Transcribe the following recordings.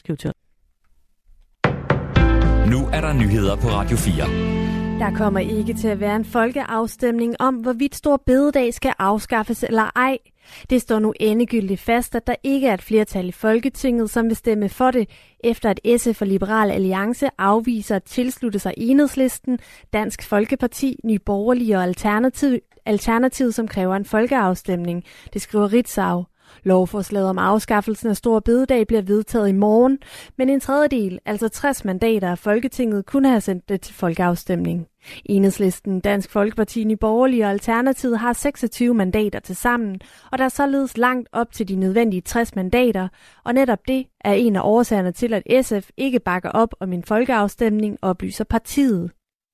skriv til os. Nu er der nyheder på Radio 4. Der kommer ikke til at være en folkeafstemning om, hvorvidt Store Bededag skal afskaffes eller ej. Det står nu endegyldigt fast, at der ikke er et flertal i Folketinget, som vil stemme for det, efter at SF og Liberal Alliance afviser at tilslutte sig Enhedslisten, Dansk Folkeparti, Nye Borgerlige og Alternativet, som kræver en folkeafstemning. Det skriver Ritzau. Lovforslaget om afskaffelsen af Store Bededag bliver vedtaget i morgen, men en tredjedel, altså 60 mandater af Folketinget, kunne have sendt det til folkeafstemning. Enhedslisten, Dansk Folkeparti, Nye Borgerlige og Alternativet har 26 mandater til sammen, og der er således langt op til de nødvendige 60 mandater, og netop det er en af årsagerne til, at SF ikke bakker op om en folkeafstemning, oplyser partiet.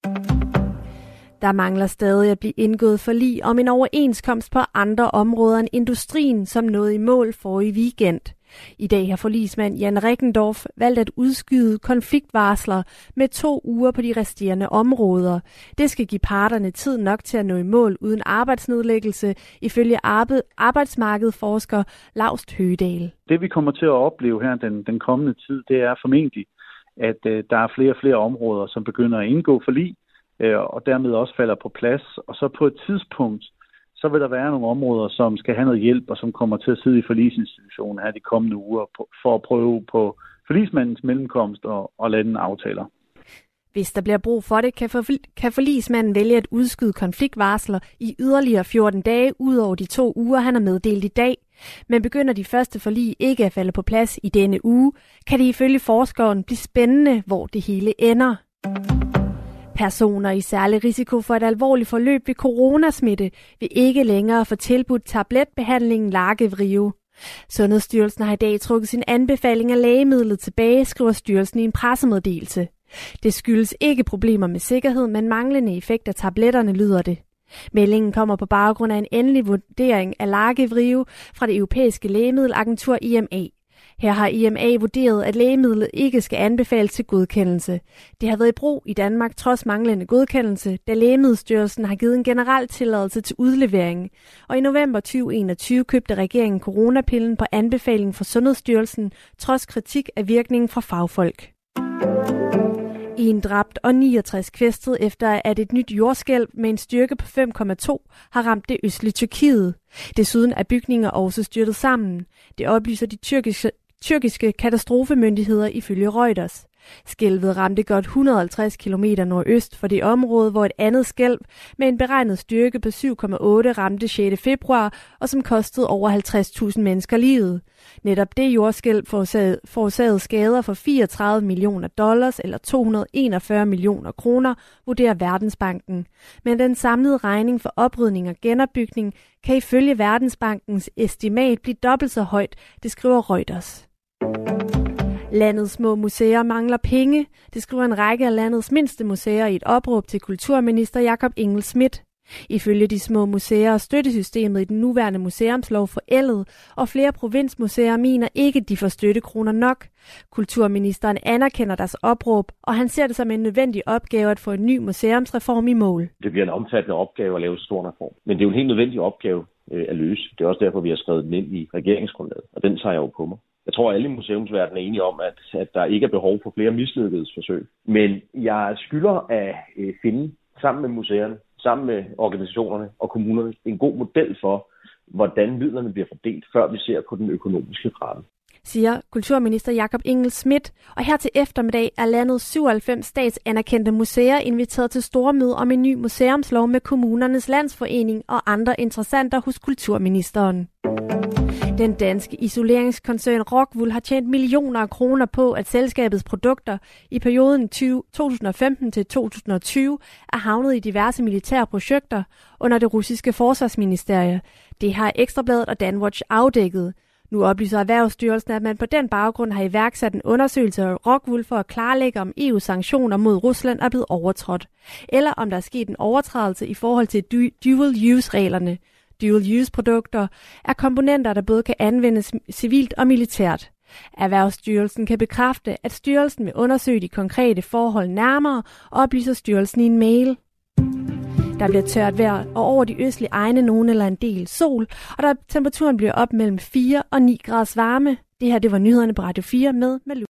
Der mangler stadig at blive indgået forlig om en overenskomst på andre områder end industrien, som nåede i mål forrige weekend. I dag har forligsmand Jan Reckendorf valgt at udskyde konfliktvarsler med 2 uger på de resterende områder. Det skal give parterne tid nok til at nå i mål uden arbejdsnedlæggelse, ifølge arbejdsmarkedsforsker Laust Høgedal. Det vi kommer til at opleve her den kommende tid, det er formentlig, at der er flere og flere områder, som begynder at indgå forlig, og dermed også falder på plads. Og så på et tidspunkt, så vil der være nogle områder, som skal have noget hjælp, og som kommer til at sidde i forligsinstitutionen her de kommende uger, for at prøve på forligsmandens mellemkomst og lande en aftaler. Hvis der bliver brug for det, kan forligsmanden vælge at udskyde konfliktvarsler i yderligere 14 dage ud over de 2 uger, han har meddelt i dag. Men begynder de første forlig ikke at falde på plads i denne uge, kan det ifølge forskeren blive spændende, hvor det hele ender. Personer i særlig risiko for et alvorligt forløb ved coronasmitte vil ikke længere få tilbudt tabletbehandlingen Largevrio. Sundhedsstyrelsen har i dag trukket sin anbefaling af lægemidlet tilbage, skriver styrelsen i en pressemeddelelse. Det skyldes ikke problemer med sikkerhed, men manglende effekt af tabletterne, lyder det. Meldingen kommer på baggrund af en endelig vurdering af Largevrio fra det europæiske lægemiddelagentur EMA. Her har EMA vurderet, at lægemidlet ikke skal anbefales til godkendelse. Det har været i brug i Danmark trods manglende godkendelse, da Lægemiddelstyrelsen har givet en generel tilladelse til udlevering. Og i november 2021 købte regeringen coronapillen på anbefaling fra Sundhedsstyrelsen, trods kritik af virkningen fra fagfolk. En dræbt og 69 kvæstet efter at et nyt jordskælv med en styrke på 5,2 har ramt det østlige Tyrkiet. Desuden er bygninger også styrtet sammen. Det oplyser de tyrkiske katastrofemyndigheder ifølge Reuters. Skælvet ramte godt 150 km nordøst for det område, hvor et andet skælv med en beregnet styrke på 7,8 ramte 6. februar, og som kostede over 50.000 mennesker livet. Netop det jordskælv forårsagede skader for $34 millioner eller 241 millioner kroner, vurderer Verdensbanken. Men den samlede regning for oprydning og genopbygning kan ifølge Verdensbankens estimat blive dobbelt så højt, det skriver Reuters. Landets små museer mangler penge, det skriver en række af landets mindste museer i et opråb til kulturminister Jakob Engel-Schmidt. Ifølge de små museer er støttesystemet i den nuværende museumslov forældet, og flere provinsmuseer mener ikke, at de får støttekroner nok. Kulturministeren anerkender deres opråb, og han ser det som en nødvendig opgave at få en ny museumsreform i mål. Det bliver en omfattende opgave at lave en stor reform, men det er jo en helt nødvendig opgave at løse. Det er også derfor, vi har skrevet den ind i regeringsgrundlaget, og den tager jeg jo på mig. Jeg tror, at alle i museumsverdenen er enige om, at der ikke er behov for flere mislykkede forsøg. Men jeg skylder at finde sammen med museerne, sammen med organisationerne og kommunerne en god model for, hvordan midlerne bliver fordelt, før vi ser på den økonomiske ramme, siger kulturminister Jakob Engel-Schmidt. Og her til eftermiddag er landets 97 statsanerkendte museer inviteret til store møde om en ny museumslov med Kommunernes Landsforening og andre interessenter hos kulturministeren. Den danske isoleringskoncern Rockwool har tjent millioner af kroner på, at selskabets produkter i perioden 2015 til 2020 er havnet i diverse militære projekter under det russiske forsvarsministerie. Det har Ekstrabladet og Danwatch afdækket. Nu oplyser Erhvervsstyrelsen, at man på den baggrund har iværksat en undersøgelse af Rockwool for at klarlægge, om EU-sanktioner mod Rusland er blevet overtrådt, eller om der er sket en overtrædelse i forhold til dual-use-reglerne. Dual-use-produkter er komponenter, der både kan anvendes civilt og militært. Erhvervsstyrelsen kan bekræfte, at styrelsen vil undersøge de konkrete forhold nærmere, og oplyser styrelsen i en mail. Der bliver tørt vejr, og over de østlige egne nogen eller en del sol, og temperaturen bliver op mellem 4 og 9 graders varme. Det her, det var nyhederne på Radio 4 med Malou.